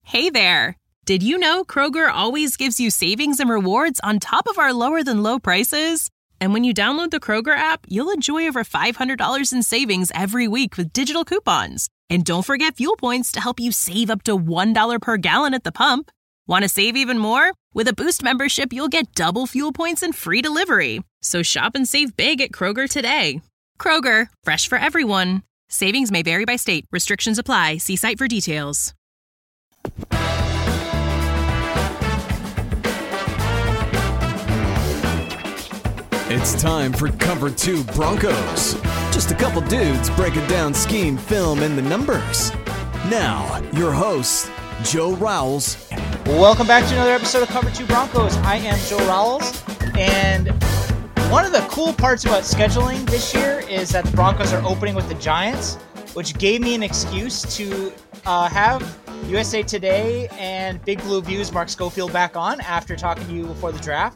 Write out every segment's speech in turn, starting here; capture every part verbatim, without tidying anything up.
Hey there! Did you know Kroger always gives you savings and rewards on top of our lower-than-low prices? And when you download the Kroger app, you'll enjoy over five hundred dollars in savings every week with digital coupons. And don't forget fuel points to help you save up to one dollar per gallon at the pump. Want to save even more? With a Boost membership, you'll get double fuel points and free delivery. So shop and save big at Kroger today. Kroger, fresh for everyone. Savings may vary by state. Restrictions apply. See site for details. It's time for Cover two Broncos. Just a couple dudes breaking down scheme, film, and the numbers. Now, your hosts, Joe Rowles. Welcome back to another episode of Cover two Broncos. I am Joe Rowles, and one of the cool parts about scheduling this year is that the Broncos are opening with the Giants, which gave me an excuse to uh, have U S A Today and Big Blue Views Mark Schofield back on after talking to you before the draft.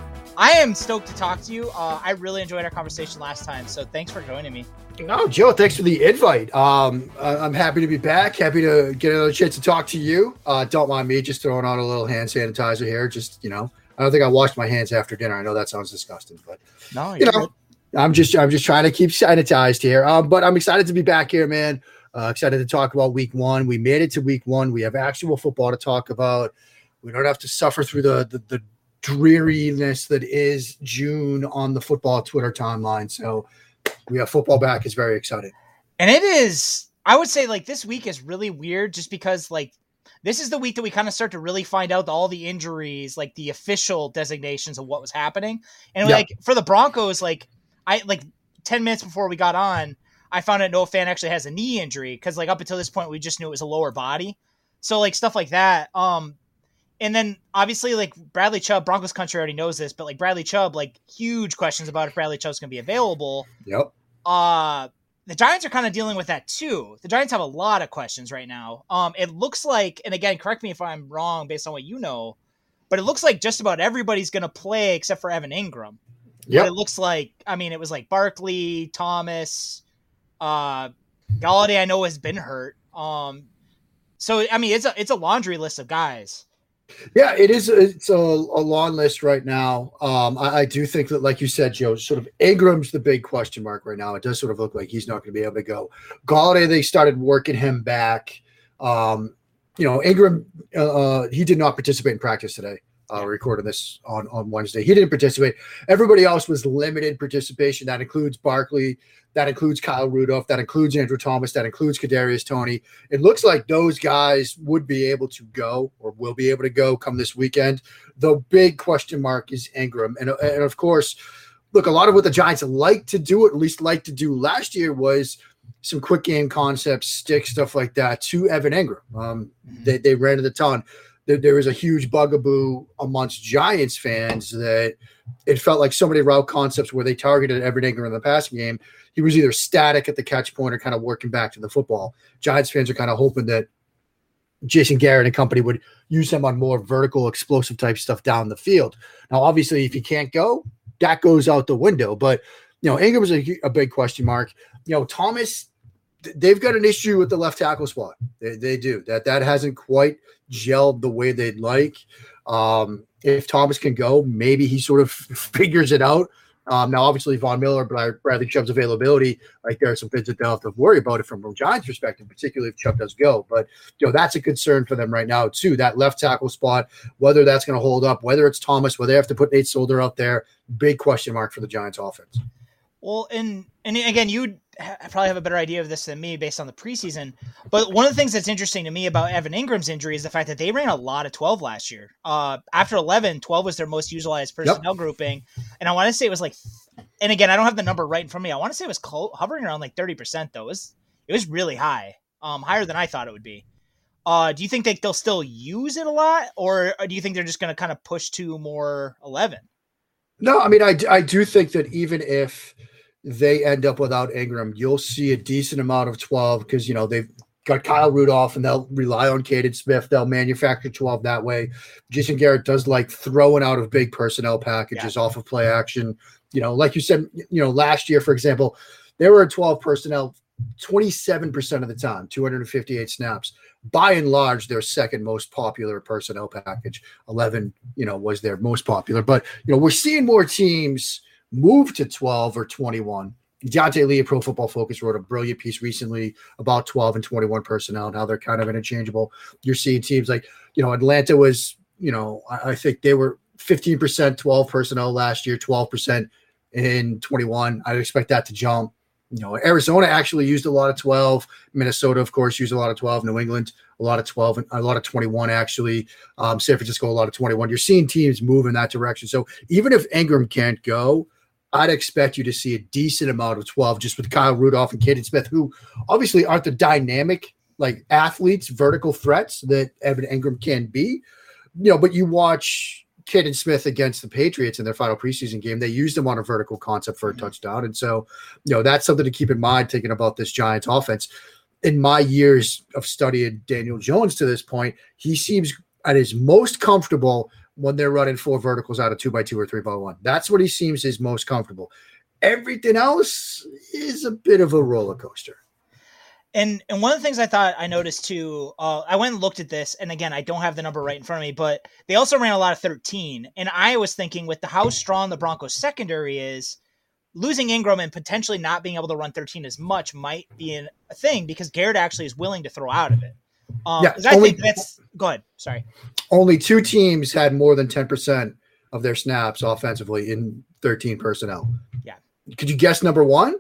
I am stoked to talk to you. Uh, I really enjoyed our conversation last time, so thanks for joining me. No, Joe, thanks for the invite. Um, I'm happy to be back. Happy to get another chance to talk to you. Uh, don't mind me just throwing on a little hand sanitizer here. Just, you know, I don't think I washed my hands after dinner. I know that sounds disgusting, but no, you know, I'm just I'm just trying to keep sanitized here. Um, but I'm excited to be back here, man. Uh, excited to talk about week one. We made it to week one. We have actual football to talk about. We don't have to suffer through the the, the dreariness that is June on the football Twitter timeline. So we have football back. It's very exciting. And it is, I would say, like, this week is really weird just because, like, this is the week that we kind of start to really find out all the injuries, like the official designations of what was happening. And yeah. like for the Broncos, like I like ten minutes before we got on, I found out Noah Fant actually has a knee injury because like up until this point we just knew it was a lower body. So like stuff like that. Um, and then obviously like Bradley Chubb, Broncos country already knows this, but like Bradley Chubb, like huge questions about if Bradley Chubb's going to be available. Yep. Uh, the Giants are kind of dealing with that too. The Giants have a lot of questions right now. Um, it looks like, and again, correct me if I'm wrong based on what you know, but it looks like just about everybody's going to play except for Evan Ingram. Yeah. It looks like, I mean, it was like Barkley, Thomas, uh, Galladay, I know has been hurt. Um, so, I mean, it's a, it's a laundry list of guys. Yeah, it is. It's a, a long list right now. Um, I, I do think that, like you said, Joe, sort of Ingram's the big question mark right now. It does sort of look like he's not going to be able to go. Galladay, they started working him back. Um, you know, Ingram, uh, he did not participate in practice today. Uh, recording this on, on Wednesday. He didn't participate. Everybody else was limited participation. That includes Barkley. That includes Kyle Rudolph. That includes Andrew Thomas. That includes Kadarius Toney. It looks like those guys would be able to go or will be able to go come this weekend. The big question mark is Ingram. And, and of course, look, a lot of what the Giants like to do, at least like to do last year, was some quick game concepts, stick, stuff like that to Evan Ingram. Um, mm-hmm. they, they ran it a ton. There was a huge bugaboo amongst Giants fans that it felt like so many route concepts where they targeted Evan Ingram in the passing game. He was either static at the catch point or kind of working back to the football. Giants fans are kind of hoping that Jason Garrett and company would use him on more vertical, explosive type stuff down the field. Now, obviously, if he can't go, that goes out the window. But, you know, Ingram was a, a big question mark. You know, Thomas, they've got an issue with the left tackle spot. They, they do. That that hasn't quite gelled the way they'd like. Um, if Thomas can go, maybe he sort of figures it out. Um, now, obviously, Von Miller, Bradley Chubb's availability, like there are some things that they'll have to worry about it from a Giants perspective, particularly if Chubb does go. But, you know, that's a concern for them right now, too. That left tackle spot, whether that's going to hold up, whether it's Thomas, whether they have to put Nate Solder out there, big question mark for the Giants offense. Well, and and again, you probably have a better idea of this than me based on the preseason. But one of the things that's interesting to me about Evan Ingram's injury is the fact that they ran a lot of twelve last year. Uh, after eleven, twelve was their most utilized personnel yep. grouping. And I want to say it was like, and again, I don't have the number right in front of me. I want to say it was clo- hovering around like thirty percent though. It was, it was really high, um, higher than I thought it would be. Uh, do you think that they'll still use it a lot, or do you think they're just going to kind of push to more eleven? No, I mean, I, I do think that even if they end up without Ingram, you'll see a decent amount of twelve because, you know, they've got Kyle Rudolph and they'll rely on Caden Smith. They'll manufacture twelve that way. Jason Garrett does like throwing out of big personnel packages yeah. off of play action. You know, like you said, you know, last year, for example, there were twelve personnel twenty-seven percent of the time, two hundred fifty-eight snaps. By and large, their second most popular personnel package. eleven, you know, was their most popular. But, you know, we're seeing more teams move to twelve or twenty-one. Deontay Lee of Pro Football Focus wrote a brilliant piece recently about twelve and twenty-one personnel and how they're kind of interchangeable. You're seeing teams like, you know, Atlanta was, you know, I, I think they were fifteen percent twelve personnel last year, twelve percent in twenty-one. I'd expect that to jump. You know, Arizona actually used a lot of twelve. Minnesota, of course, used a lot of twelve. New England, a lot of twelve, and a lot of twenty-one, actually. Um, San Francisco, a lot of twenty-one. You're seeing teams move in that direction. So even if Ingram can't go, I'd expect you to see a decent amount of twelve just with Kyle Rudolph and Kaden Smith, who obviously aren't the dynamic, like, athletes, vertical threats that Evan Ingram can be. You know, but you watch Kaden Smith against the Patriots in their final preseason game, they used him on a vertical concept for a touchdown. And so, you know, that's something to keep in mind thinking about this Giants offense. In my years of studying Daniel Jones to this point, he seems at his most comfortable when they're running four verticals out of two by two or three by one. That's what he seems is most comfortable. Everything else is a bit of a roller coaster. And and one of the things I thought I noticed too, uh, I went and looked at this, and again, I don't have the number right in front of me, but they also ran a lot of thirteen. And I was thinking with the how strong the Broncos secondary is, losing Ingram and potentially not being able to run thirteen as much might be an, a thing because Garrett actually is willing to throw out of it. Um, yeah, I only, think that's go ahead. Sorry. Only two teams had more than ten percent of their snaps offensively in thirteen personnel. Yeah. Could you guess number one?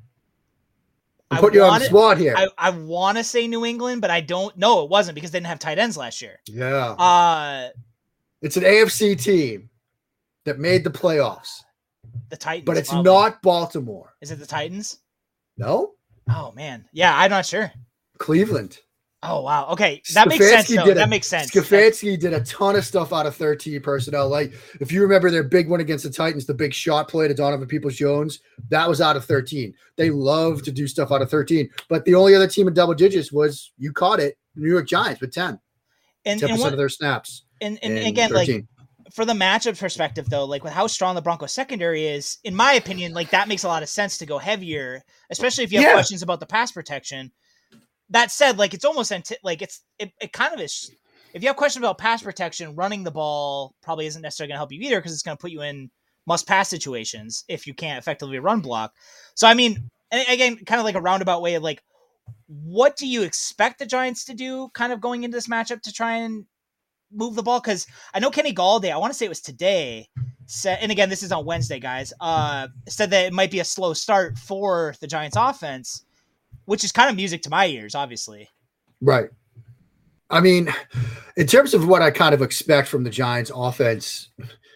I'm I putting you on wanna, the spot here. I, I want to say New England, but I don't know. It wasn't because they didn't have tight ends last year. Yeah. Uh, it's an A F C team that made the playoffs. The Titans. But it's probably. not Baltimore. Is it the Titans? No. Oh, man. Yeah, I'm not sure. Cleveland. Oh, wow. Okay. That makes sense, though. Did that a, makes sense. Stefanski did a ton of stuff out of thirteen personnel. Like, if you remember their big one against the Titans, the big shot play to Donovan Peoples-Jones, that was out of thirteen. They love to do stuff out of thirteen. But the only other team in double digits was, you caught it, New York Giants with ten. And, ten percent and what, of their snaps. And, and again, thirteen. Like, for the matchup perspective, though, like with how strong the Broncos secondary is, in my opinion, like that makes a lot of sense to go heavier, especially if you have yeah. questions about the pass protection. That said, like it's almost anti- like it's it, it kind of is. If you have questions about pass protection, running the ball probably isn't necessarily going to help you either because it's going to put you in must pass situations if you can't effectively run block. So I mean, again, kind of like a roundabout way of like, what do you expect the Giants to do, kind of going into this matchup to try and move the ball? Because I know Kenny Galladay, I want to say it was today, said, and again, this is on Wednesday, guys, uh, said that it might be a slow start for the Giants offense, which is kind of music to my ears, obviously. Right. I mean, in terms of what I kind of expect from the Giants offense,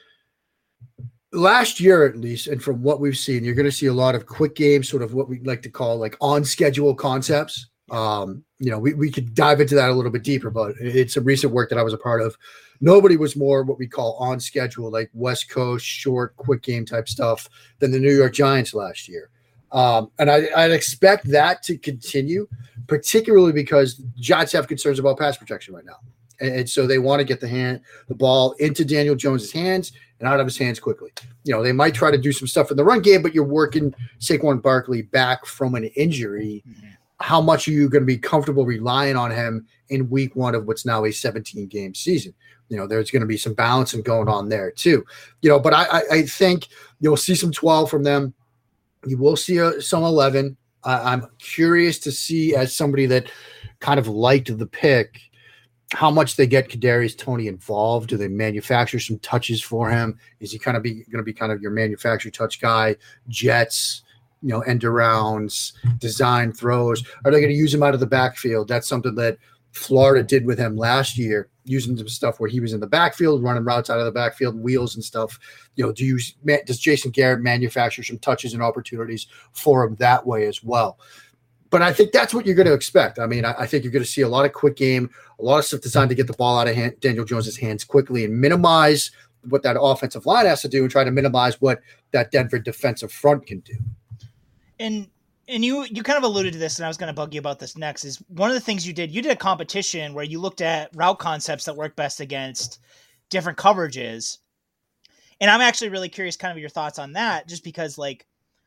last year at least, and from what we've seen, you're going to see a lot of quick games, sort of what we like to call like on-schedule concepts. Um, you know, we, we could dive into that a little bit deeper, but it's some recent work that I was a part of. Nobody was more what we call on schedule, like West Coast, short, quick game type stuff than the New York Giants last year. Um, and I, I'd expect that to continue, particularly because the Giants have concerns about pass protection right now. And, and so they want to get the hand, the ball into Daniel Jones's hands and out of his hands quickly. You know, they might try to do some stuff in the run game, but you're working Saquon Barkley back from an injury. Mm-hmm. How much are you going to be comfortable relying on him in week one of what's now a seventeen game season? You know, there's going to be some balancing going on there too, you know, but I, I, I think you'll see some twelve from them. You will see a, some eleven. Uh, I'm curious to see, as somebody that kind of liked the pick, how much they get Kadarius Toney involved. Do they manufacture some touches for him? Is he kind of be going to be kind of your manufactured touch guy? Jets, you know, end arounds, design throws. Are they going to use him out of the backfield? That's something that Florida did with him last year, using some stuff where he was in the backfield, running routes out of the backfield, wheels and stuff. You know, do you does Jason Garrett manufacture some touches and opportunities for him that way as well? But I think that's what you're going to expect. I mean, I, I think you're going to see a lot of quick game, a lot of stuff designed to get the ball out of hand, Daniel Jones's hands quickly and minimize what that offensive line has to do and try to minimize what that Denver defensive front can do. And and you you kind of alluded to this, and I was going to bug you about this next, is one of the things you did, you did a competition where you looked at route concepts that work best against different coverages. And I'm actually really curious kind of your thoughts on that, just because, like,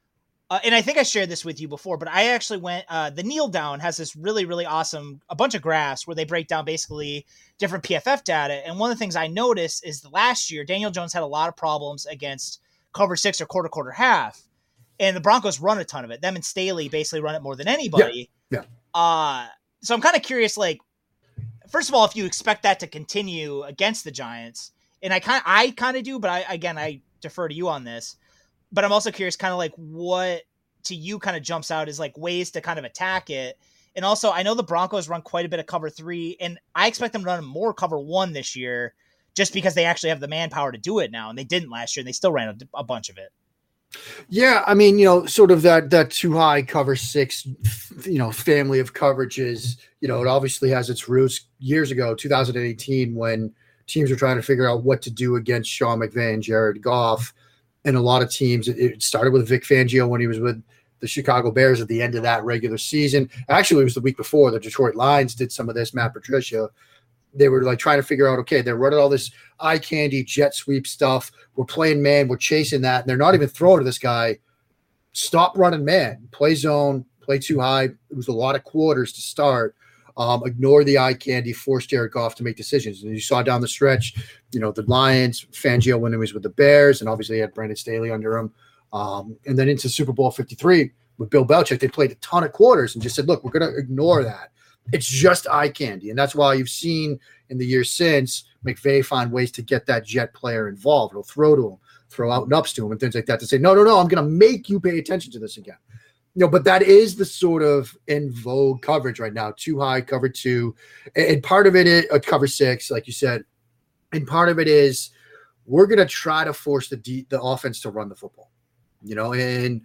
Uh, and I think I shared this with you before, but I actually went, uh, the Kneel Down has this really, really awesome, a bunch of graphs where they break down basically different P F F data. And one of the things I noticed is the last year, Daniel Jones had a lot of problems against cover six or quarter, quarter half. And the Broncos run a ton of it. Them and Staley basically run it more than anybody. Yeah. yeah. Uh, so I'm kind of curious, like, first of all, if you expect that to continue against the Giants, and I kind of, I kind of do, but I, again, I defer to you on this. But I'm also curious kind of like what to you kind of jumps out is like ways to kind of attack it. And also I know the Broncos run quite a bit of cover three, and I expect them to run more cover one this year just because they actually have the manpower to do it now. And they didn't last year, and they still ran a, a bunch of it. Yeah. I mean, you know, sort of that, that too high cover six, you know, family of coverages, you know, it obviously has its roots years ago, two thousand eighteen, when teams were trying to figure out what to do against Sean McVay and Jared Goff. And a lot of teams, it started with Vic Fangio when he was with the Chicago Bears at the end of that regular season. Actually, it was the week before. The Detroit Lions did some of this, Matt Patricia. They were like trying to figure out, okay, they're running all this eye candy, jet sweep stuff. We're playing man. We're chasing that. And they're not even throwing to this guy. Stop running man. Play zone. Play too high. It was a lot of quarters to start. Um, ignore the eye candy, force Jared Goff to make decisions. And you saw down the stretch, you know, the Lions, Fangio when he was with the Bears, and obviously he had Brandon Staley under him. Um, and then into Super Bowl fifty-three with Bill Belichick, they played a ton of quarters and just said, look, we're going to ignore that. It's just eye candy. And that's why you've seen in the years since McVay find ways to get that jet player involved. He'll throw to him, throw out and ups to him and things like that to say, no, no, no, I'm going to make you pay attention to this again. You know, but that is the sort of in vogue coverage right now. Too high, cover two. And part of it is uh, cover six, like you said. And part of it is we're going to try to force the de- the offense to run the football. You know, and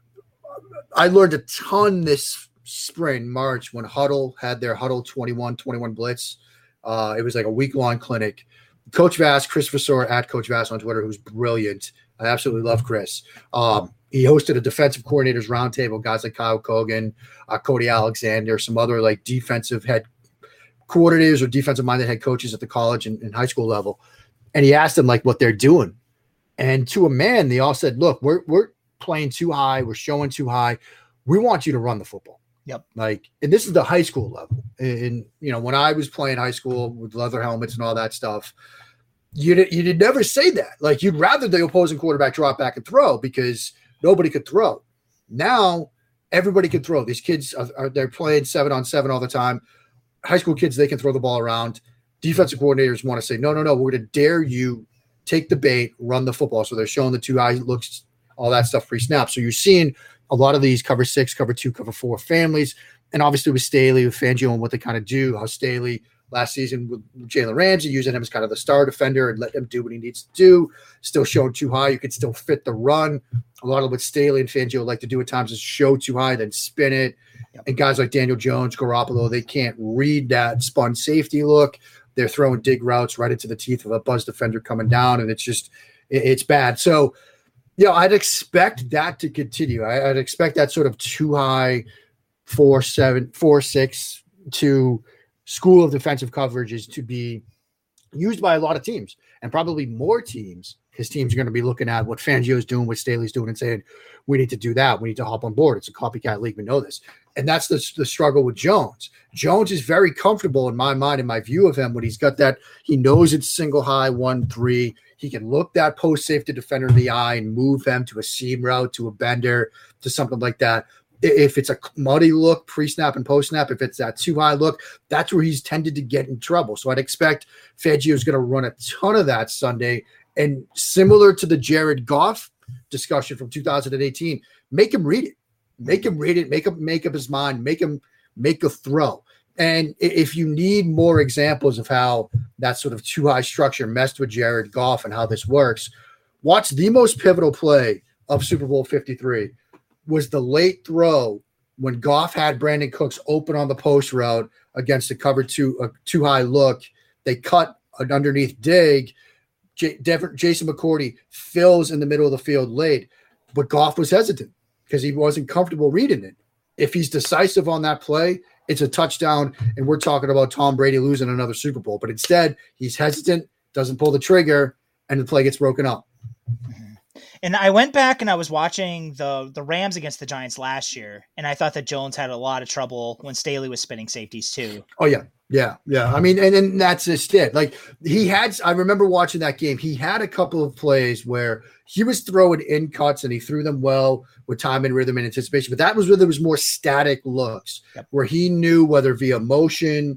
I learned a ton this spring, March, when Huddle had their Huddle twenty-one twenty-one blitz. Uh, it was like a week-long clinic. Coach Vass, Chris Vasseur at Coach Vass on Twitter, who's brilliant. I absolutely love Chris. Um, He hosted a defensive coordinators roundtable, guys like Kyle Kogan, uh, Cody Alexander, some other like defensive head coordinators or defensive-minded head coaches at the college and, and high school level. And he asked them like what they're doing. And to a man, they all said, look, we're we're playing too high. We're showing too high. We want you to run the football. Yep. Like, and this is the high school level. And, and you know, when I was playing high school with leather helmets and all that stuff, you did, you did never say that. Like, you'd rather the opposing quarterback drop back and throw because nobody could throw. Now everybody can throw. These kids are, are they're playing seven on seven all the time. High school kids, they can throw the ball around. Defensive coordinators want to say, no, no, no, we're going to dare you take the bait, run the football. So they're showing the two eye looks, all that stuff pre-snap. So you're seeing a lot of these cover six, cover two, cover four families. And obviously with Staley, with Fangio and what they kind of do, how Staley last season with Jalen Ramsey, using him as kind of the star defender and let him do what he needs to do, still showing too high. You could still fit the run. A lot of what Staley and Fangio like to do at times is show too high, then spin it. Yep. And guys like Daniel Jones, Garoppolo, they can't read that spun safety look. They're throwing dig routes right into the teeth of a buzz defender coming down, and it's just it, it's bad. So, you know, I'd expect that to continue. I, I'd expect that sort of too high, four, seven, four, six to school of defensive coverages to be used by a lot of teams, and probably more teams, because teams are going to be looking at what Fangio is doing, what Staley's doing, and saying, we need to do that. We need to hop on board. It's a copycat league. We know this. And that's the, the struggle with Jones. Jones is very comfortable in my mind, in my view of him, when he's got that, he knows it's single high, one, three. He can look that post safety defender in the eye and move them to a seam route, to a bender, to something like that. If it's a muddy look, pre-snap and post-snap, if it's that too high look, that's where he's tended to get in trouble. So I'd expect Fangio is going to run a ton of that Sunday. And similar to the Jared Goff discussion from two thousand eighteen, make him read it. Make him read it. Make him make up his mind. Make him make a throw. And if you need more examples of how that sort of too high structure messed with Jared Goff and how this works, watch the most pivotal play of Super Bowl fifty-three. Was the late throw when Goff had Brandon Cooks open on the post route against the cover two, a too high look. They cut an underneath dig. J- Dever- Jason McCourty fills in the middle of the field late, but Goff was hesitant because he wasn't comfortable reading it. If he's decisive on that play, it's a touchdown, and we're talking about Tom Brady losing another Super Bowl. But instead, he's hesitant, doesn't pull the trigger, and the play gets broken up. And I went back and I was watching the the Rams against the Giants last year, and I thought that Jones had a lot of trouble when Staley was spinning safeties too. Oh yeah, yeah, yeah. I mean, and then that's just it. Like he had, I remember watching that game. He had a couple of plays where he was throwing in cuts and he threw them well with time and rhythm and anticipation. But that was where there was more static looks, yep. where he knew whether via motion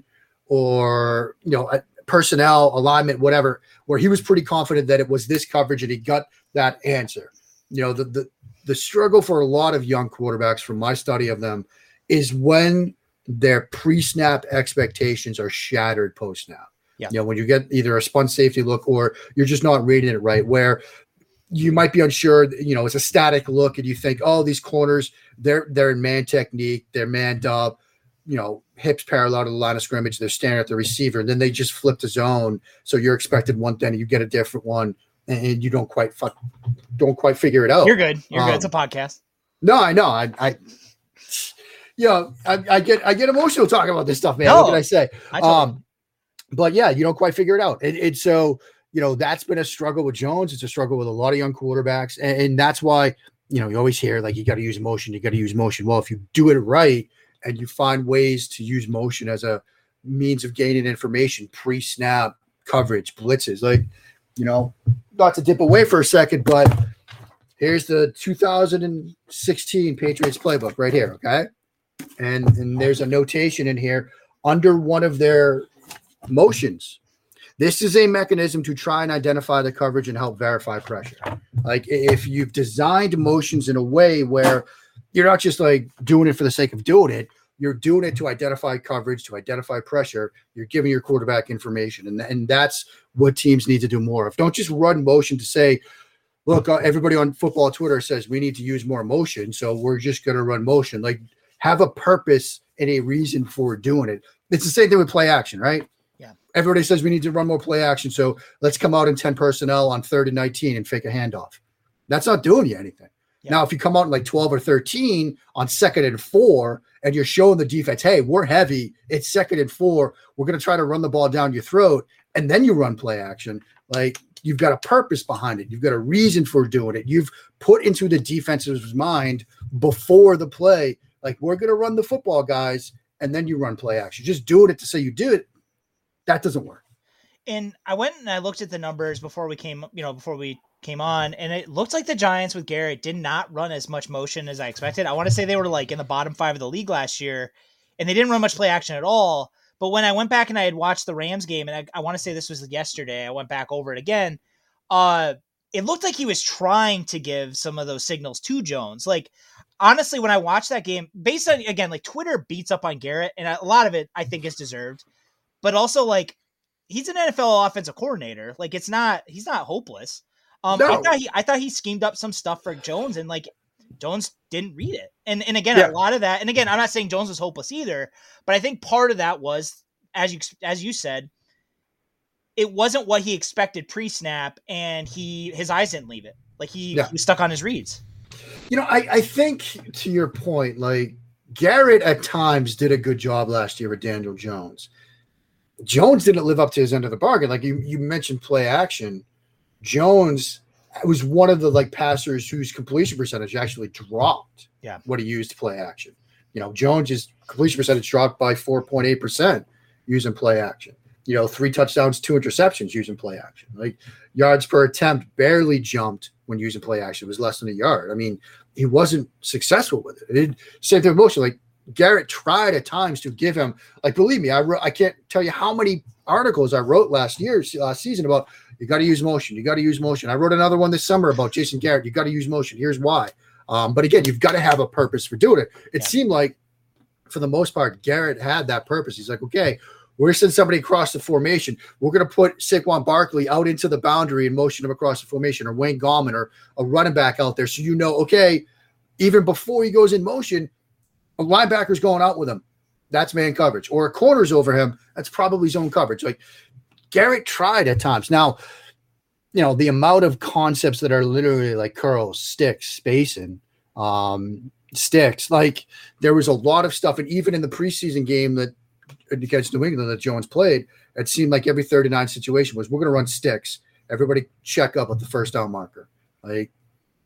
or you know personnel alignment, whatever, where he was pretty confident that it was this coverage and he got that answer. You know, the the the struggle for a lot of young quarterbacks, from my study of them, is when their pre-snap expectations are shattered post-snap. Yeah. You know, when you get either a spun safety look or you're just not reading it right, where you might be unsure, you know, it's a static look and you think, oh, these corners, they're they're in man technique, they're manned up, you know, hips parallel to the line of scrimmage, they're staring at the receiver, and then they just flip the zone. So you're expected one thing and you get a different one, and you don't quite fuck, don't quite figure it out. You're good. You're um, good. It's a podcast. No, I know. I, I you know, I, I get I get emotional talking about this stuff, man. No, what can I say? I um, but yeah, you don't quite figure it out. And, and so, you know, that's been a struggle with Jones. It's a struggle with a lot of young quarterbacks. And, and that's why, you know, you always hear like, you got to use motion. You got to use motion. Well, if you do it right and you find ways to use motion as a means of gaining information, pre-snap coverage, blitzes, like, you know, not to dip away for a second, but here's the two thousand sixteen Patriots playbook right here. Okay. And, and there's a notation in here under one of their motions. This is a mechanism to try and identify the coverage and help verify pressure. Like if you've designed motions in a way where you're not just like doing it for the sake of doing it, you're doing it to identify coverage, to identify pressure. You're giving your quarterback information. And, and that's what teams need to do more of. Don't just run motion to say, look, uh, everybody on football Twitter says we need to use more motion, so we're just going to run motion. Like have a purpose and a reason for doing it. It's the same thing with play action, right? Yeah. Everybody says we need to run more play action, so let's come out in ten personnel on third and nineteen and fake a handoff. That's not doing you anything. Yeah. Now, if you come out in like twelve or thirteen on second and four and you're showing the defense, hey, we're heavy, it's second and four, we're going to try to run the ball down your throat, and then you run play action, like you've got a purpose behind it. You've got a reason for doing it. You've put into the defense's mind before the play, like we're going to run the football, guys, and then you run play action. Just doing it to say you did it, that doesn't work. And I went and I looked at the numbers before we came, you know, before we came on, and it looked like the Giants with Garrett did not run as much motion as I expected. I want to say they were like in the bottom five of the league last year, and they didn't run much play action at all. But when I went back and I had watched the Rams game, and I, I want to say this was yesterday, I went back over it again. Uh, it looked like he was trying to give some of those signals to Jones. Like, honestly, when I watched that game, based on, again, like Twitter beats up on Garrett, and a lot of it I think is deserved, but also like he's an N F L offensive coordinator. Like it's not, he's not hopeless. Um, no. I thought he, I thought he schemed up some stuff for Jones, and like Jones didn't read it. And and again, yeah. a lot of that, and again, I'm not saying Jones was hopeless either, but I think part of that was, as you as you said, it wasn't what he expected pre-snap, and he his eyes didn't leave it. Like he, yeah. he was stuck on his reads. You know, I, I think to your point, like Garrett at times did a good job last year with Daniel Jones. Jones didn't live up to his end of the bargain. Like you, you mentioned play action. Jones was one of the like passers whose completion percentage actually dropped. Yeah. What he used to play action. You know, Jones's completion percentage dropped by four point eight percent using play action. You know, three touchdowns, two interceptions using play action. Like yards per attempt barely jumped when using play action. It was less than a yard. I mean, he wasn't successful with it. It same thing with motion. Like Garrett tried at times to give him, like, believe me, I wrote, I can't tell you how many articles I wrote last year, last season about you got to use motion. You got to use motion. I wrote another one this summer about Jason Garrett. You got to use motion. Here's why. Um, but again, you've got to have a purpose for doing it. It yeah. seemed like for the most part, Garrett had that purpose. He's like, okay, we're going to send somebody across the formation. We're going to put Saquon Barkley out into the boundary and motion him across the formation, or Wayne Gallman or a running back out there. So, you know, okay, even before he goes in motion, a linebacker's going out with him. That's man coverage. Or a corner's over him. That's probably zone coverage. Like Garrett tried at times. Now, you know, the amount of concepts that are literally like curls, sticks, spacing, um, sticks, like there was a lot of stuff. And even in the preseason game that against New England that Jones played, it seemed like every third and nine situation was, we're going to run sticks. Everybody check up at the first down marker. Like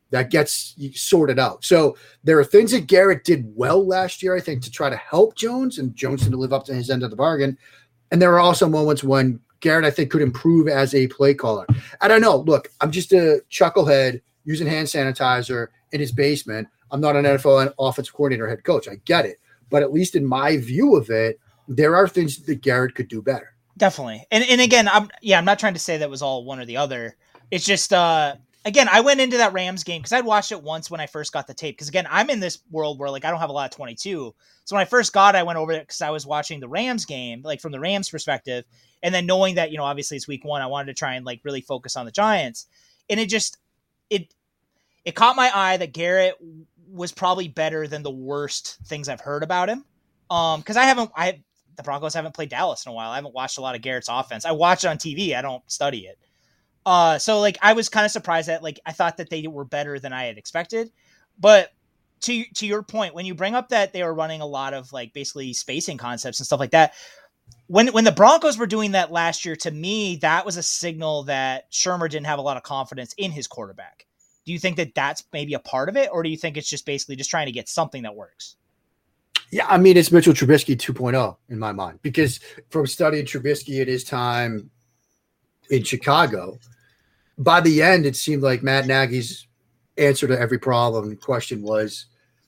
that gets sorted out. So there are things that Garrett did well last year, I think, to try to help Jones, and Jones didn't live up to his end of the bargain. And there are also moments when Garrett, I think, could improve as a play caller. I don't know. Look, I'm just a chucklehead using hand sanitizer in his basement. I'm not an N F L offensive coordinator, head coach. I get it. But at least in my view of it, there are things that Garrett could do better. Definitely. And and again, I'm yeah, I'm not trying to say that was all one or the other. It's just, uh, again, I went into that Rams game because I'd watched it once when I first got the tape. Because, again, I'm in this world where, like, I don't have a lot of twenty-two. So when I first got it, I went over it because I was watching the Rams game, like, from the Rams perspective. And then knowing that, you know, obviously it's week one, I wanted to try and, like, really focus on the Giants. And it just, it it caught my eye that Garrett was probably better than the worst things I've heard about him. Um, because I haven't, I the Broncos haven't played Dallas in a while. I haven't watched a lot of Garrett's offense. I watch it on T V. I don't study it. Uh, so like I was kind of surprised that like I thought that they were better than I had expected. But to to your point, when you bring up that they were running a lot of like basically spacing concepts and stuff like that, when when the Broncos were doing that last year, to me that was a signal that Shurmur didn't have a lot of confidence in his quarterback. Do you think that that's maybe a part of it, or do you think it's just basically just trying to get something that works? Yeah, I mean, it's Mitchell Trubisky two point oh in my mind, because from studying Trubisky at his time in Chicago, by the end, it seemed like Matt Nagy's answer to every problem question was,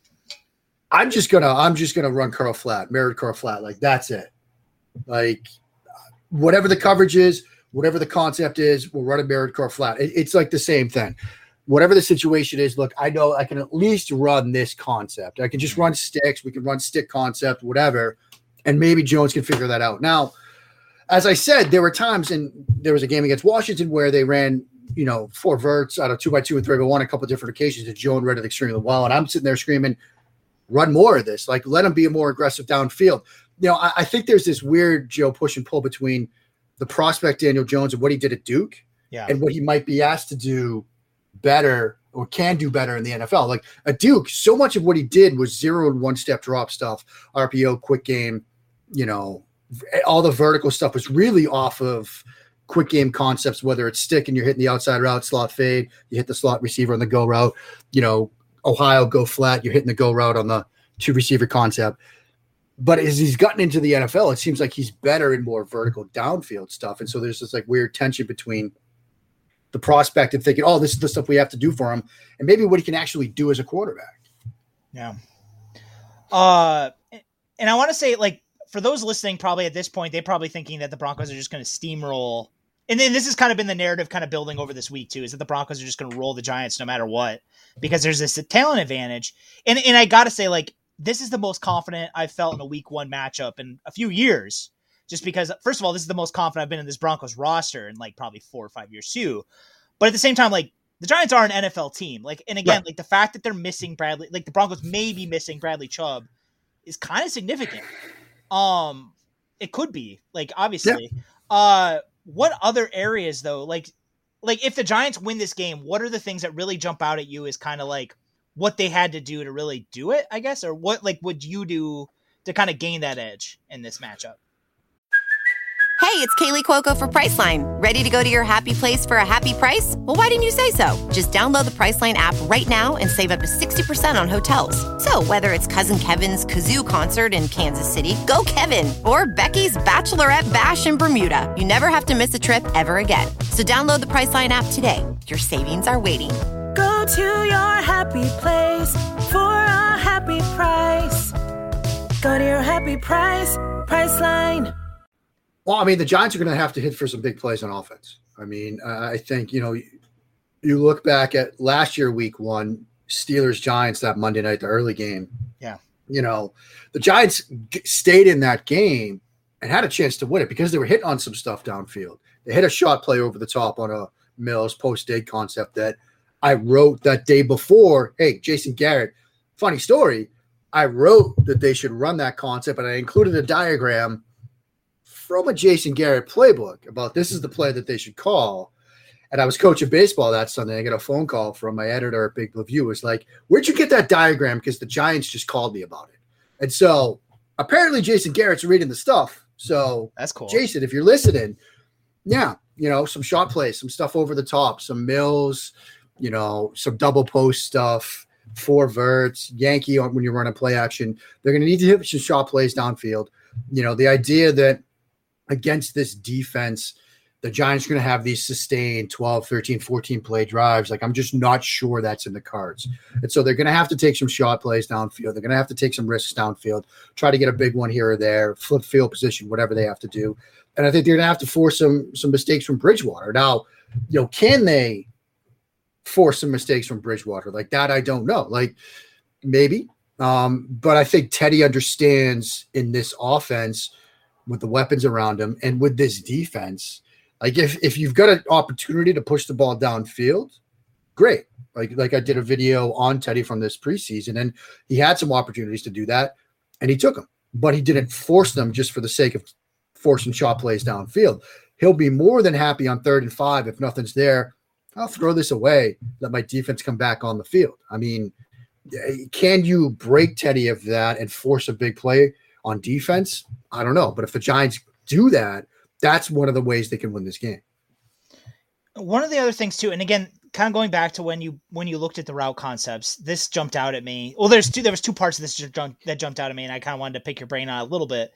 I'm just going to, I'm just going to run curl flat, mirrored curl flat. Like, that's it. Like, whatever the coverage is, whatever the concept is, we'll run a mirrored curl flat. It, it's like the same thing. Whatever the situation is, look, I know I can at least run this concept. I can just run sticks. We can run stick concept, whatever. And maybe Jones can figure that out. Now, as I said, there were times, and there was a game against Washington where they ran, you know, four verts out of two by two and three by one, a couple of different occasions, and Jones read it extremely well. And I'm sitting there screaming, run more of this. Like, let him be more aggressive downfield. You know, I, I think there's this weird, Joe, push and pull between the prospect Daniel Jones and what he did at Duke yeah. and what he might be asked to do better or can do better in the N F L. Like at Duke, so much of what he did was zero and one step drop stuff, R P O, quick game, you know, all the vertical stuff was really off of quick game concepts, whether it's stick and you're hitting the outside route, slot fade, you hit the slot receiver on the go route, you know, Ohio go flat, you're hitting the go route on the two receiver concept. But as he's gotten into the N F L, it seems like he's better in more vertical downfield stuff. And so there's this like weird tension between the prospect and thinking, oh, this is the stuff we have to do for him, and maybe what he can actually do as a quarterback. Yeah. Uh, and I want to say, like, for those listening, probably at this point, they're probably thinking that the Broncos are just going to steamroll. And then this has kind of been the narrative kind of building over this week too, is that the Broncos are just going to roll the Giants no matter what, because there's this talent advantage. And, and I got to say, like, this is the most confident I've felt in a week one matchup in a few years. Just because, first of all, this is the most confident I've been in this Broncos roster in like probably four or five years too. But at the same time, like the Giants are an N F L team. Like, and again, right. like the fact that they're missing Bradley, like the Broncos may be missing Bradley Chubb is kind of significant. Um, it could be like, obviously, yeah. uh, what other areas though? Like, like if the Giants win this game, what are the things that really jump out at you as kind of like what they had to do to really do it, I guess? Or what, like, would you do to kind of gain that edge in this matchup? Hey, it's Kaylee Cuoco for Priceline. Ready to go to your happy place for a happy price? Well, why didn't you say so? Just download the Priceline app right now and save up to sixty percent on hotels. So whether it's Cousin Kevin's Kazoo Concert in Kansas City, go Kevin, or Becky's Bachelorette Bash in Bermuda, you never have to miss a trip ever again. So download the Priceline app today. Your savings are waiting. Go to your happy place for a happy price. Go to your happy price, Priceline. Well, I mean, the Giants are going to have to hit for some big plays on offense. I mean, I think, you know, you look back at last year, week one, Steelers-Giants, that Monday night, the early game. Yeah. You know, the Giants stayed in that game and had a chance to win it because they were hitting on some stuff downfield. They hit a shot play over the top on a Mills post-dig concept that I wrote that day before. Hey, Jason Garrett, funny story. I wrote that they should run that concept, and I included a diagram from a Jason Garrett playbook about this is the play that they should call. And I was coaching baseball that Sunday. I got a phone call from my editor at Big Blue View. It was like, where'd you get that diagram? Because the Giants just called me about it. And so apparently Jason Garrett's reading the stuff. So that's cool. Jason, if you're listening, yeah, you know, some shot plays, some stuff over the top, some Mills, you know, some double post stuff, four verts, Yankee on when you're running play action. They're going to need to hit some shot plays downfield. You know, the idea that against this defense, the Giants are going to have these sustained twelve, thirteen, fourteen play drives. Like, I'm just not sure that's in the cards. And so they're going to have to take some shot plays downfield. They're going to have to take some risks downfield, try to get a big one here or there, flip field position, whatever they have to do. And I think they're going to have to force some, some mistakes from Bridgewater. Now, you know, can they force some mistakes from Bridgewater? Like that, I don't know. Like, maybe. Um, but I think Teddy understands in this offense with the weapons around him and with this defense, like if, if you've got an opportunity to push the ball downfield, great. Like, like I did a video on Teddy from this preseason, and he had some opportunities to do that and he took them, but he didn't force them just for the sake of forcing shot plays downfield. He'll be more than happy on third and five. If nothing's there, I'll throw this away, let my defense come back on the field. I mean, can you break Teddy of that and force a big play on defense? I don't know. But if the Giants do that, that's one of the ways they can win this game. One of the other things too, and again, kind of going back to when you when you looked at the route concepts, this jumped out at me. Well, there's two. There was two parts of this jumped, that jumped out at me, and I kind of wanted to pick your brain on a little bit.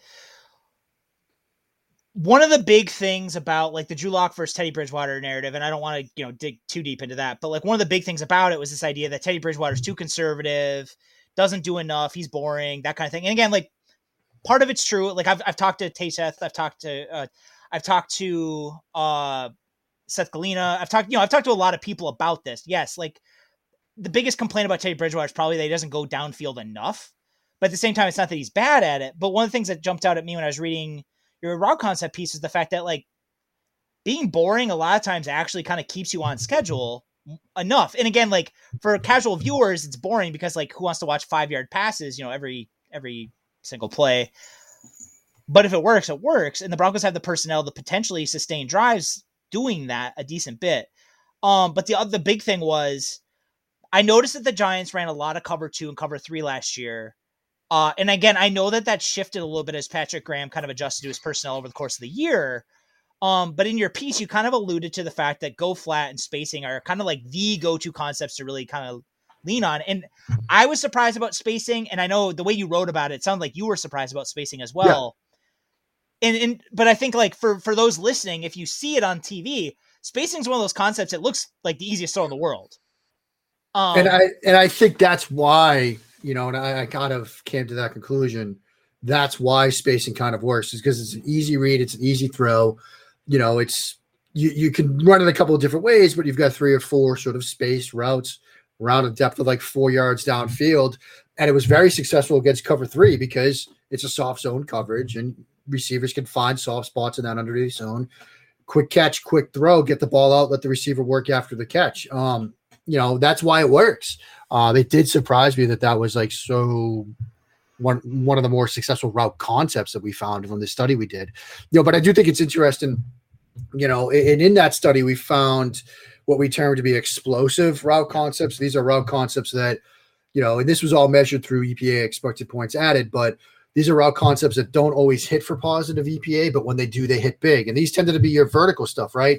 One of the big things about like the Drew Lock versus Teddy Bridgewater narrative, and I don't want to you know dig too deep into that, but like one of the big things about it was this idea that Teddy Bridgewater is too conservative, doesn't do enough, he's boring, that kind of thing. And again, like part of it's true. Like I've I've talked to Tay Seth, I've talked to uh, I've talked to uh, Seth Galina. I've talked, you know, I've talked to a lot of people about this. Yes, like the biggest complaint about Teddy Bridgewater is probably that he doesn't go downfield enough. But at the same time, it's not that he's bad at it. But one of the things that jumped out at me when I was reading your route concept piece is the fact that like being boring a lot of times actually kind of keeps you on schedule enough. And again, like for casual viewers, it's boring because like who wants to watch five yard passes, you know, every every single play. But if it works, it works. And the Broncos have the personnel to potentially sustain drives doing that a decent bit. Um, but the other, the big thing was I noticed that the Giants ran a lot of cover two and cover three last year. Uh, and again, I know that that shifted a little bit as Patrick Graham kind of adjusted to his personnel over the course of the year. Um, but in your piece, you kind of alluded to the fact that go flat and spacing are kind of like the go-to concepts to really kind of lean on. And I was surprised about spacing. And I know the way you wrote about it, it sounded like you were surprised about spacing as well. Yeah. And, and, but I think like for, for those listening, if you see it on T V, spacing is one of those concepts. It looks like the easiest throw in the world. Um, and I, and I think that's why, you know, and I, I kind of came to that conclusion. That's why spacing kind of works, is because it's an easy read. It's an easy throw. You know, it's, you, you can run it a couple of different ways, but you've got three or four sort of spaced routes around a depth of like four yards downfield. And it was very successful against cover three because it's a soft zone coverage and receivers can find soft spots in that underneath zone. Quick catch, quick throw, get the ball out, let the receiver work after the catch. Um, you know, that's why it works. Uh, it did surprise me that that was like so one, one of the more successful route concepts that we found from the study we did. You know, but I do think it's interesting, you know, and in that study we found what we termed to be explosive route concepts. These are route concepts that, you know, and this was all measured through E P A expected points added, but these are route concepts that don't always hit for positive E P A, but when they do, they hit big. And these tended to be your vertical stuff, right?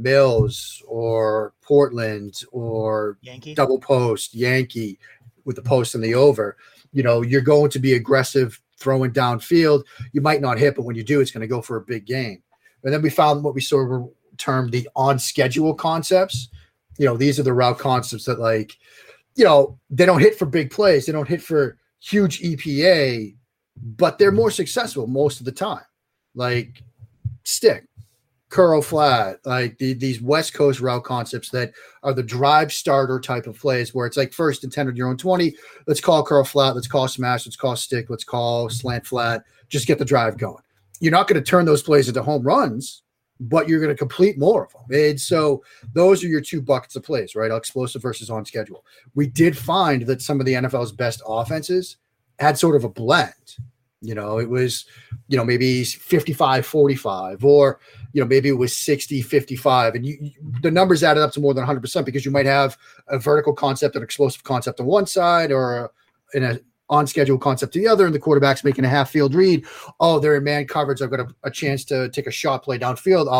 Mills or Portland or Yankee. Double post, Yankee with the post and the over. You know, you're going to be aggressive throwing downfield. You might not hit, but when you do, it's going to go for a big gain. And then we found what we sort of termed the on-schedule concepts. You know, these are the route concepts that, like, you know, they don't hit for big plays. They don't hit for huge E P A, but they're more successful most of the time. Like stick, curl flat, like the, these West Coast route concepts that are the drive starter type of plays where it's like first and ten on your own twenty. Let's call curl flat. Let's call smash. Let's call stick. Let's call slant flat. Just get the drive going. You're not going to turn those plays into home runs, but you're going to complete more of them. And so those are your two buckets of plays, right? Explosive versus on schedule. We did find that some of the N F L's best offenses had sort of a blend. You know, it was, you know, maybe fifty-five forty-five, or, you know, maybe it was sixty fifty-five. And you, you, the numbers added up to more than one hundred percent because you might have a vertical concept, an explosive concept on one side, or a, in a on-schedule concept to the other, and the quarterback's making a half-field read. Oh, they're in man coverage. I've got a, a chance to take a shot play downfield. I'll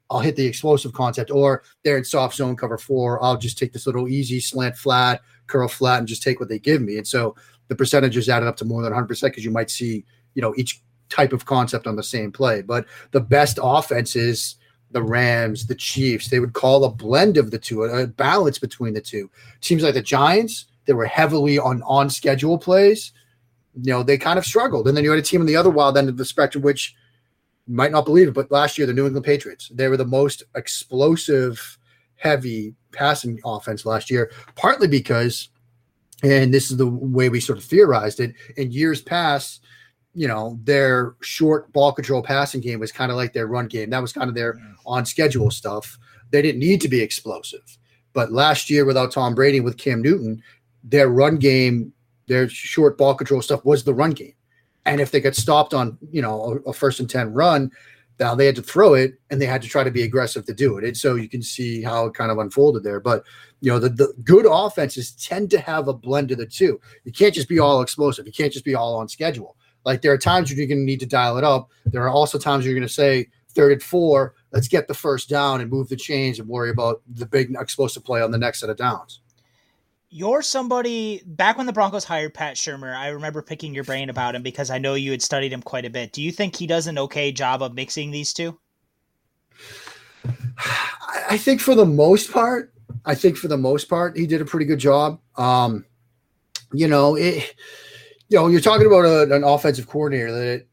I'll hit the explosive concept, or they're in soft zone cover four. I'll just take this little easy slant flat, curl flat, and just take what they give me. And so the percentages added up to more than one hundred percent because you might see, you know, each type of concept on the same play. But the best offenses, the Rams, the Chiefs, they would call a blend of the two, a balance between the two. Seems like the Giants, they were heavily on on schedule plays. You know, they kind of struggled. And then you had a team on the other wild end of the spectrum, which you might not believe it, but last year, the New England Patriots, they were the most explosive, heavy passing offense last year, partly because, and this is the way we sort of theorized it, in years past, you know, their short ball control passing game was kind of like their run game. That was kind of their on schedule stuff. They didn't need to be explosive. But last year, without Tom Brady, with Cam Newton, their run game, their short ball control stuff was the run game. And if they got stopped on, you know, a, a first and ten run, now they had to throw it and they had to try to be aggressive to do it. And so you can see how it kind of unfolded there. But, you know, the, the good offenses tend to have a blend of the two. You can't just be all explosive. You can't just be all on schedule. Like there are times when you're going to need to dial it up. There are also times you're going to say third and four, let's get the first down and move the chains and worry about the big explosive play on the next set of downs. You're somebody, back when the Broncos hired Pat Shurmur, I remember picking your brain about him because I know you had studied him quite a bit. Do you think he does an okay job of mixing these two? I think for the most part, I think for the most part, he did a pretty good job. Um, you know, it, you know, you're talking about a, an offensive coordinator that,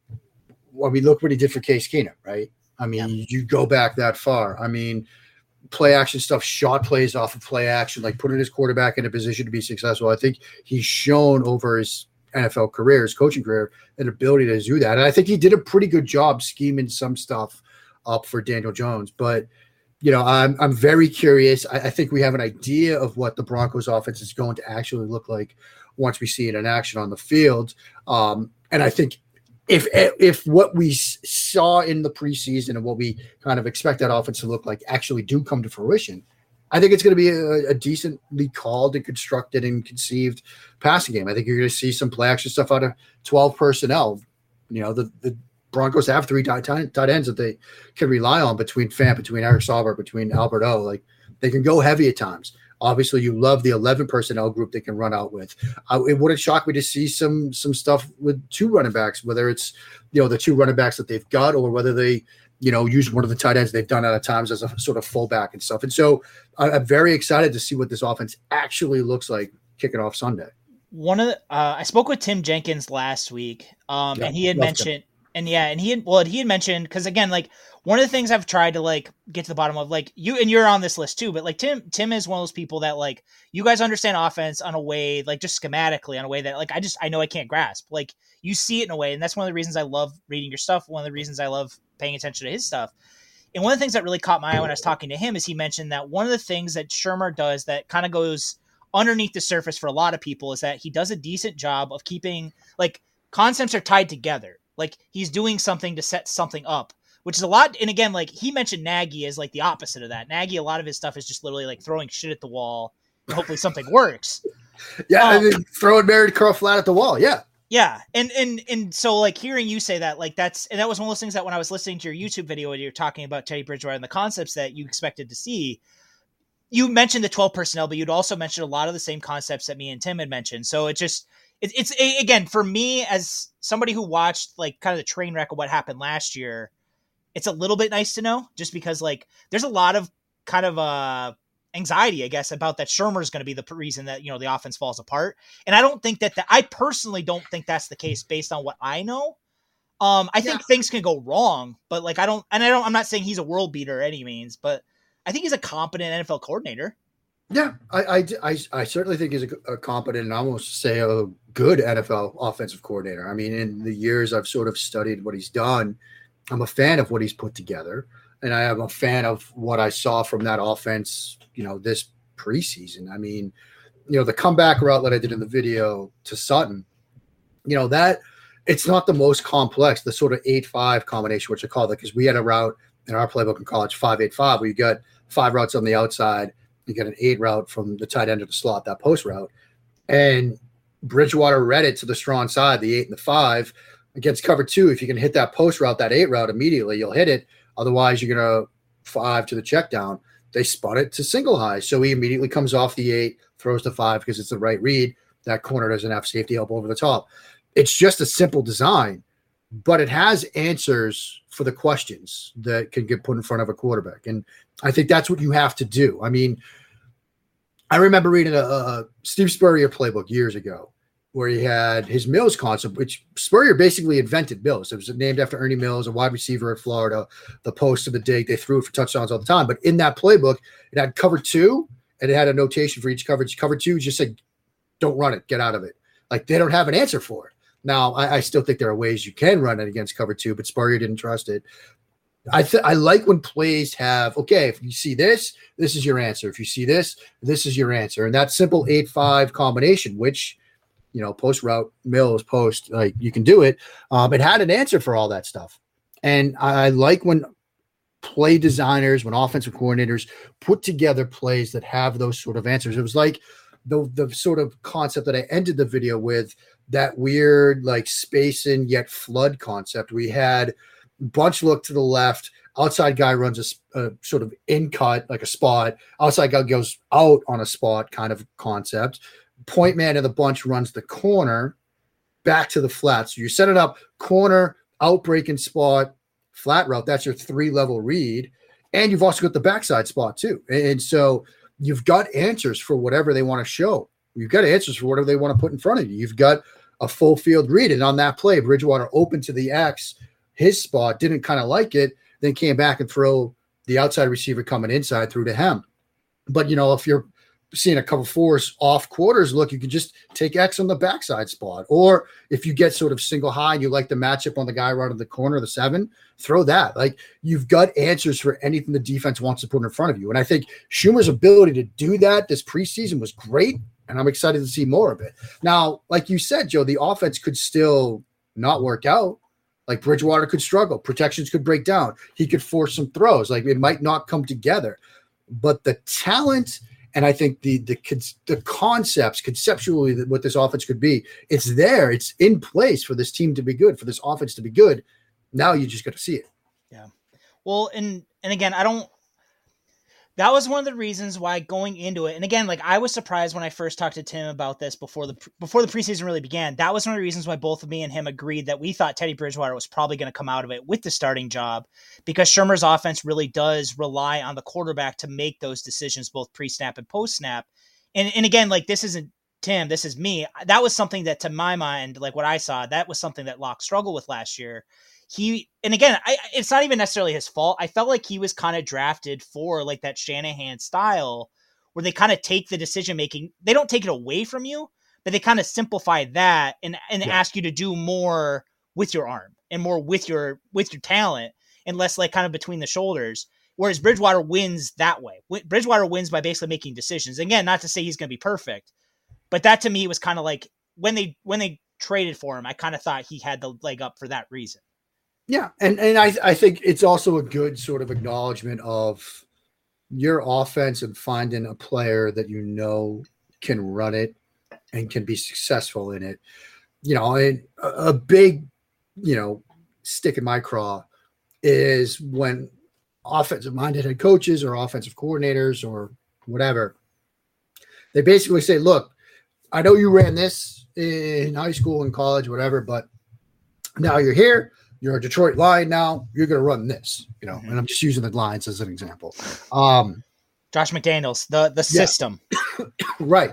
I mean, look what he did for Case Keenum, right? I mean, yeah. You go back that far. I mean, play action stuff, shot plays off of play action, like putting his quarterback in a position to be successful. I think he's shown over his N F L career, his coaching career, an ability to do that. And I think he did a pretty good job scheming some stuff up for Daniel Jones. But, you know, I'm I'm very curious. I, I think we have an idea of what the Broncos offense is going to actually look like once we see it in action on the field. Um, and I think If if what we saw in the preseason and what we kind of expect that offense to look like actually do come to fruition, I think it's going to be a, a decently called and constructed and conceived passing game. I think you're going to see some play action stuff out of twelve personnel. You know, the, the Broncos have three tight, tight ends that they can rely on between Fant, between Eric Saubert, between Albert O. Like they can go heavy at times. Obviously, you love the eleven personnel group they can run out with. Uh, it wouldn't shock me to see some some stuff with two running backs, whether it's, you know, the two running backs that they've got or whether they, you know, use one of the tight ends they've done at times as a sort of fullback and stuff. And so I, I'm very excited to see what this offense actually looks like kicking off Sunday. One of the, uh, I spoke with Tim Jenkins last week, um, yeah, and he had mentioned, him. and yeah, and he had, well, he had mentioned, because again, like, one of the things I've tried to like get to the bottom of, like you, and you're on this list too, but like Tim, Tim is one of those people that like, you guys understand offense on a way, like just schematically on a way that like, I just, I know I can't grasp. Like you see it in a way. And that's one of the reasons I love reading your stuff. One of the reasons I love paying attention to his stuff. And one of the things that really caught my eye when I was talking to him is he mentioned that one of the things that Shurmur does that kind of goes underneath the surface for a lot of people is that he does a decent job of keeping like concepts are tied together. Like he's doing something to set something up, which is a lot. And again, like he mentioned Nagy as like the opposite of that. Nagy, a lot of his stuff is just literally like throwing shit at the wall and hopefully something works. Yeah. Um, I mean, throwing Mary curl flat at the wall. Yeah. Yeah. And, and, and so like hearing you say that, like that's, and that was one of those things that when I was listening to your YouTube video, where you're talking about Teddy Bridgewater and the concepts that you expected to see, you mentioned the twelve personnel, but you'd also mentioned a lot of the same concepts that me and Tim had mentioned. So it just, it, it's a, again, for me as somebody who watched like kind of the train wreck of what happened last year, it's a little bit nice to know just because like there's a lot of kind of uh anxiety, I guess, about that Shurmur is going to be the reason that, you know, the offense falls apart. And I don't think that, that I personally don't think that's the case based on what I know. Um, I think yeah. things can go wrong, but like, I don't, and I don't, I'm not saying he's a world beater any means, but I think he's a competent N F L coordinator. Yeah, I, I, I, I certainly think he's a, a competent and almost say a good N F L offensive coordinator. I mean, in the years I've sort of studied what he's done, I'm a fan of what he's put together, and I am a fan of what I saw from that offense, you know, this preseason. I mean, you know, the comeback route that I did in the video to Sutton, you know, that it's not the most complex, the sort of eight five combination, which I call it, because we had a route in our playbook in college, five eight five, where you got five routes on the outside, you got an eight route from the tight end of the slot, that post route. And Bridgewater read it to the strong side, the eight and the five. Against cover two, if you can hit that post route, that eight route immediately, you'll hit it. Otherwise, you're going to five to the check down. They spun it to single high. So he immediately comes off the eight, throws to five because it's the right read. That corner doesn't have safety help over the top. It's just a simple design, but it has answers for the questions that can get put in front of a quarterback. And I think that's what you have to do. I mean, I remember reading a, a Steve Spurrier playbook years ago where he had his Mills concept, which Spurrier basically invented Mills. It was named after Ernie Mills, a wide receiver at Florida, the post of the dig. They threw it for touchdowns all the time. But in that playbook, it had cover two, and it had a notation for each coverage. Cover two just said, don't run it, get out of it. Like, they don't have an answer for it. Now, I, I still think there are ways you can run it against cover two, but Spurrier didn't trust it. I th- I like when plays have, okay, if you see this, this is your answer. If you see this, this is your answer. And that simple eight five combination, which, you know, post route, Mills, post, like, you can do it. Um, it had an answer for all that stuff. And I, I like when play designers, when offensive coordinators put together plays that have those sort of answers. It was like the the sort of concept that I ended the video with, that weird, like, space in yet flood concept. We had bunch look to the left, outside guy runs a, a sort of in cut, like a spot, outside guy goes out on a spot kind of concept. Point man of the bunch runs the corner back to the flat. So you set it up, corner, outbreaking spot, flat route. That's your three level read. And you've also got the backside spot too. And so you've got answers for whatever they want to show. You've got answers for whatever they want to put in front of you. You've got a full field read. And on that play, Bridgewater open to the X, his spot, didn't kind of like it, then came back and throw the outside receiver coming inside through to him. But, you know, if you're seeing a cover fours off quarters look, you can just take X on the backside spot. Or if you get sort of single high and you like the matchup on the guy right in the corner of the seven, throw that. Like, you've got answers for anything the defense wants to put in front of you. And I think Schumer's ability to do that this preseason was great, and I'm excited to see more of it. Now, like you said, Joe, the offense could still not work out. Like, Bridgewater could struggle. Protections could break down. He could force some throws. Like, it might not come together. But the talent and I think the the the concepts, conceptually, what this offense could be, it's there. It's in place for this team to be good, for this offense to be good. Now you just got to see it. Yeah. Well, and and again, I don't that was one of the reasons why going into it, and again, like, I was surprised when I first talked to Tim about this before the before the preseason really began. That was one of the reasons why both of me and him agreed that we thought Teddy Bridgewater was probably going to come out of it with the starting job, because Shermer's offense really does rely on the quarterback to make those decisions, both pre-snap and post-snap. And and again, like, this isn't Tim, this is me. That was something that, to my mind, like what I saw, that was something that Locke struggled with last year. He, and again, I, it's not even necessarily his fault. I felt like he was kind of drafted for, like, that Shanahan style where they kind of take the decision-making. They don't take it away from you, but they kind of simplify that and, and yeah. ask you to do more with your arm and more with your, with your talent and less, like, kind of between the shoulders. Whereas Bridgewater wins that way. Bridgewater wins by basically making decisions. Again, not to say he's going to be perfect, but that to me was kind of like when they, when they traded for him, I kind of thought he had the leg up for that reason. Yeah, and, and I, I think it's also a good sort of acknowledgement of your offense and finding a player that you know can run it and can be successful in it. You know, and a, a big, you know, stick in my craw is when offensive-minded head coaches or offensive coordinators or whatever, they basically say, look, I know you ran this in high school and college, whatever, but now you're here. You're a Detroit Lion now. You're going to run this, you know, mm-hmm. and I'm just using the Lions as an example. Um, Josh McDaniels, the the yeah. system. Right.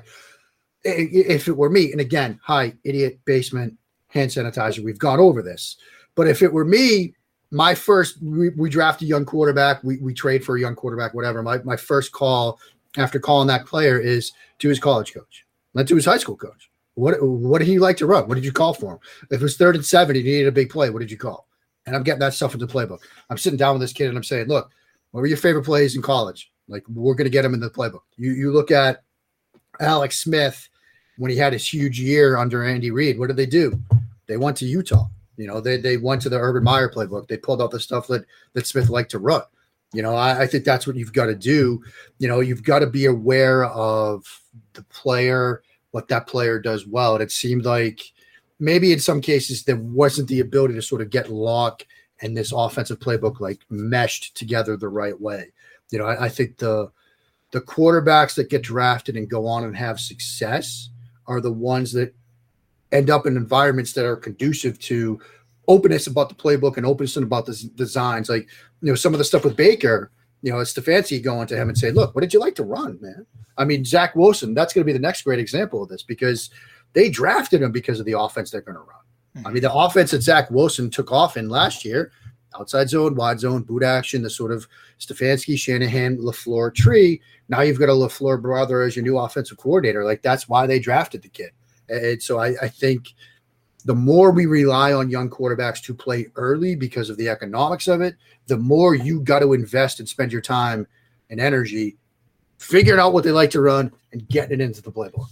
If it were me, and again, hi, idiot, basement, hand sanitizer, we've gone over this. But if it were me, my first, we, we draft a young quarterback, we, we trade for a young quarterback, whatever. My, my first call after calling that player is to his college coach, not to his high school coach. What what did he like to run? What did you call for him? If it was third and seven, he needed a big play. What did you call? And I'm getting that stuff into the playbook. I'm sitting down with this kid and I'm saying, look, what were your favorite plays in college? Like, we're going to get him in the playbook. You you look at Alex Smith when he had his huge year under Andy Reid. What did they do? They went to Utah. You know, they they went to the Urban Meyer playbook. They pulled out the stuff that that Smith liked to run. You know, I, I think that's what you've got to do. You know, you've got to be aware of the player, what that player does well. And it seemed like maybe in some cases there wasn't the ability to sort of get Locke and this offensive playbook like meshed together the right way. You know, I, I think the the quarterbacks that get drafted and go on and have success are the ones that end up in environments that are conducive to openness about the playbook and openness about the designs. Like, you know, some of the stuff with Baker, you know, it's Stefanski going to him and say, look, what did you like to run, man? I mean, Zach Wilson, that's going to be the next great example of this because they drafted him because of the offense they're going to run. Mm-hmm. I mean, the offense that Zach Wilson took off in last year, outside zone, wide zone, boot action, the sort of Stefanski, Shanahan, LaFleur tree. Now you've got a LaFleur brother as your new offensive coordinator. Like, that's why they drafted the kid. And so I, I think the more we rely on young quarterbacks to play early because of the economics of it, the more you got to invest and spend your time and energy figuring out what they like to run and getting it into the playbook.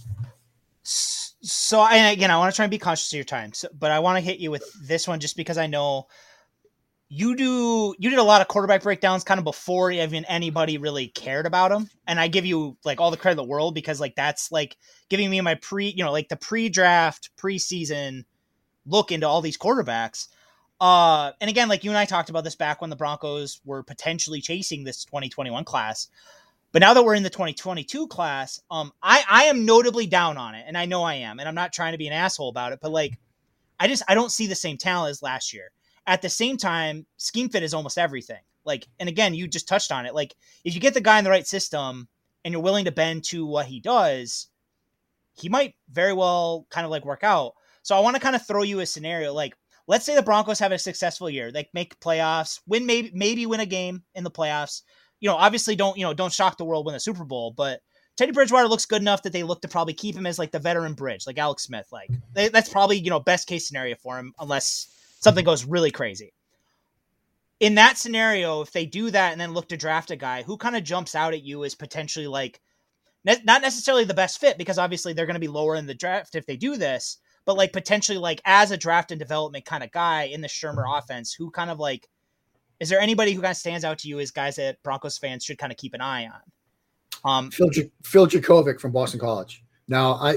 So, and again, I want to try and be conscious of your time, so, but I want to hit you with this one just because I know you do, you did a lot of quarterback breakdowns kind of before even anybody really cared about them. And I give you like all the credit in the world because like, that's like giving me my pre, you know, like the pre-draft, preseason look into all these quarterbacks. Uh, and again, like you and I talked about this back when the Broncos were potentially chasing this twenty twenty-one class. But now that we're in the twenty twenty-two class, um, I, I am notably down on it. And I know I am, and I'm not trying to be an asshole about it, but like, I just, I don't see the same talent as last year. At the same time, scheme fit is almost everything. Like, and again, you just touched on it. Like, if you get the guy in the right system and you're willing to bend to what he does, he might very well kind of like work out. So I want to kind of throw you a scenario. Like, let's say the Broncos have a successful year. They make playoffs, win, maybe, maybe win a game in the playoffs. You know, obviously don't, you know, don't shock the world, win the Super Bowl, but Teddy Bridgewater looks good enough that they look to probably keep him as like the veteran bridge, like Alex Smith. Like they, that's probably, you know, best case scenario for him unless something goes really crazy. In that scenario, if they do that and then look to draft a guy, who kind of jumps out at you as potentially like, ne- not necessarily the best fit, because obviously they're going to be lower in the draft if they do this, but like potentially like as a draft and development kind of guy in the Shermer offense, who kind of like, is there anybody who kind of stands out to you as guys that Broncos fans should kind of keep an eye on? Um, Phil, J- Phil Jakovic from Boston College. Now, I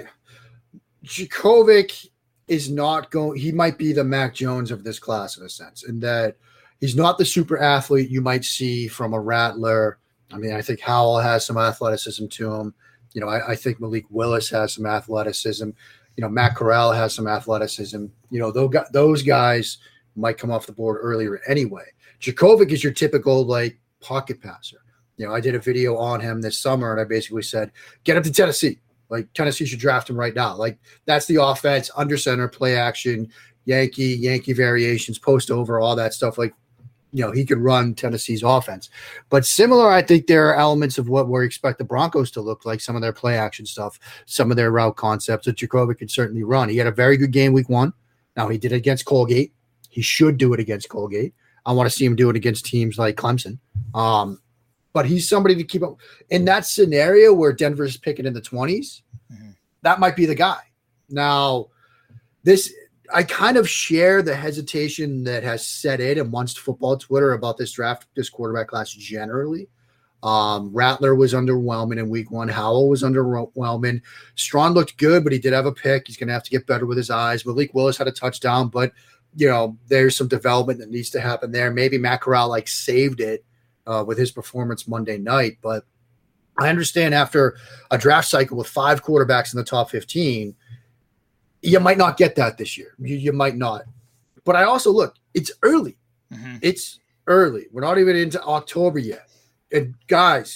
Jakovic is not going – he might be the Mac Jones of this class in a sense, in that he's not the super athlete you might see from a Rattler. I mean, I think Howell has some athleticism to him. You know, I, I think Malik Willis has some athleticism. You know, Matt Corral has some athleticism. You know, those, those guys might come off the board earlier anyway. Jakovic is your typical, like, pocket passer. You know, I did a video on him this summer, and I basically said, get him to Tennessee. Like, Tennessee should draft him right now. Like, that's the offense, under center, play action, Yankee, Yankee variations, post over, all that stuff. Like, you know, he could run Tennessee's offense. But similar, I think there are elements of what we expect the Broncos to look like, some of their play action stuff, some of their route concepts that Jakovic could certainly run. He had a very good game week one. Now, he did it against Colgate. He should do it against Colgate. I want to see him do it against teams like Clemson. Um, but he's somebody to keep up. In that scenario where Denver's picking in the twenties, mm-hmm. that might be the guy. Now, this I kind of share the hesitation that has set in amongst football Twitter about this draft, this quarterback class generally. Um, Rattler was underwhelming in week one. Howell was underwhelming. Strawn looked good, but he did have a pick. He's going to have to get better with his eyes. Malik Willis had a touchdown, but you know, there's some development that needs to happen there. Maybe Matt Corral like saved it uh, with his performance Monday night, but I understand after a draft cycle with five quarterbacks in the top fifteen, you might not get that this year. You, you might not. But I also look, it's early. Mm-hmm. It's early. We're not even into October yet. And guys,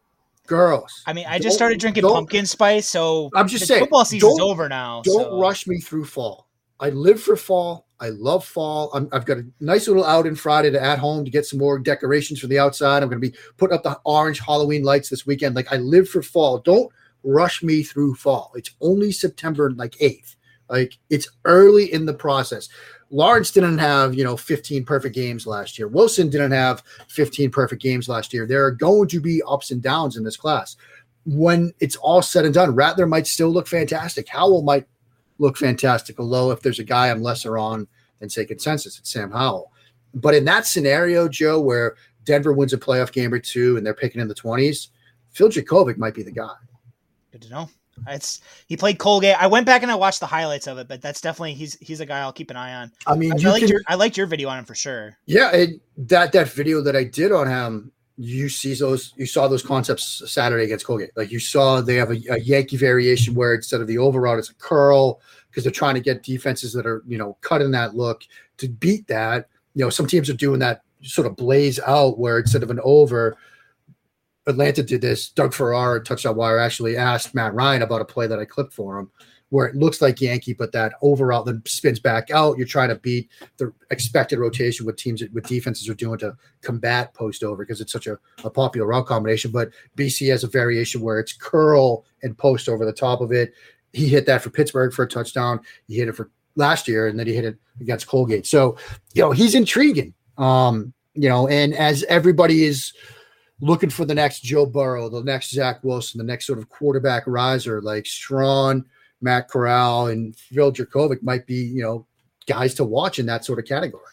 girls. I mean, I just started drinking pumpkin spice, so I'm just saying football season's over now. Don't so. rush me through fall. I live for fall. I love fall. I'm, I've got a nice little outing Friday to at home to get some more decorations for the outside. I'm going to be putting up the orange Halloween lights this weekend. Like, I live for fall. Don't rush me through fall. It's only September like eighth. Like, it's early in the process. Lawrence didn't have, you know, fifteen perfect games last year. Wilson didn't have fifteen perfect games last year. There are going to be ups and downs in this class. When it's all said and done, Rattler might still look fantastic. Howell might look fantastic, although if there's a guy I'm lesser on than, say, consensus, it's Sam Howell. But in that scenario, Joe, where Denver wins a playoff game or two and they're picking in the twenties, Phil Jakovic might be the guy. Good to know. It's he played Colgate. I went back and I watched the highlights of it, but that's definitely he's he's a guy I'll keep an eye on. I mean, I, you I liked can, your I liked your video on him for sure. Yeah, and that that video that I did on him, you see those you saw those concepts Saturday against Colgate. Like you saw they have a, a Yankee variation where instead of the overroute, it's a curl because they're trying to get defenses that are you know cutting that look to beat that. You know, some teams are doing that sort of blaze out where instead of an over. Atlanta did this. Doug Farrar, Touchdown Wire, actually asked Matt Ryan about a play that I clipped for him where it looks like Yankee, but that overall then spins back out. You're trying to beat the expected rotation with teams, with defenses are doing to combat post over because it's such a, a popular route combination. But B C has a variation where it's curl and post over the top of it. He hit that for Pittsburgh for a touchdown. He hit it for last year, and then he hit it against Colgate. So, you know, he's intriguing. Um, you know, and as everybody is – looking for the next Joe Burrow, the next Zach Wilson, the next sort of quarterback riser like Strawn, Matt Corral, and Phil Jurkovec might be, you know, guys to watch in that sort of category.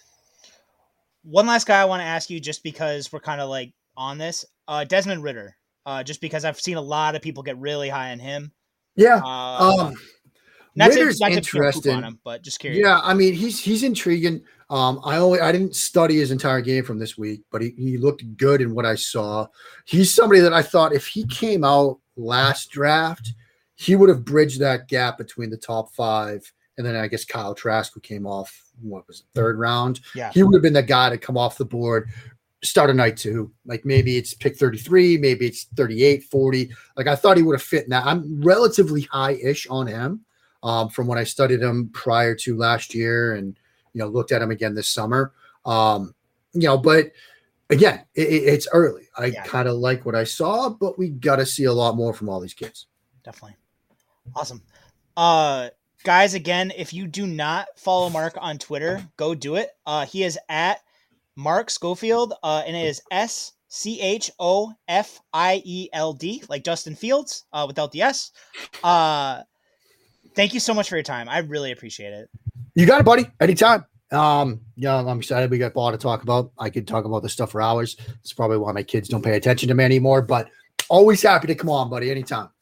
One last guy I want to ask you, just because we're kind of like on this, uh, Desmond Ridder, uh, just because I've seen a lot of people get really high on him. Yeah. Uh, um, not Ritter's to, not interesting. To on him, but just curious. Yeah. I mean, he's, he's intriguing. Um, I only I didn't study his entire game from this week, but he, he looked good in what I saw. He's somebody that I thought if he came out last draft, he would have bridged that gap between the top five. And then I guess Kyle Trask, who came off, what was it, third round? Yeah. He would have been the guy to come off the board, start a night two. Like maybe it's pick thirty-three, maybe it's thirty-eight, forty. Like I thought he would have fit in that. I'm relatively high-ish on him um, from when I studied him prior to last year and, you know, looked at him again this summer. Um, you know, but again, it, it's early. I yeah. kind of like what I saw, but we got to see a lot more from all these kids. Definitely. Awesome. Uh, guys, again, if you do not follow Mark on Twitter, go do it. Uh, he is at Mark Schofield, uh, and it is S C H O F I E L D, like Justin Fields, uh, without the S. Uh, thank you so much for your time. I really appreciate it. You got it, buddy. Anytime. Um, yeah, I'm excited. We got a lot to talk about. I could talk about this stuff for hours. It's probably why my kids don't pay attention to me anymore, but always happy to come on, buddy. Anytime.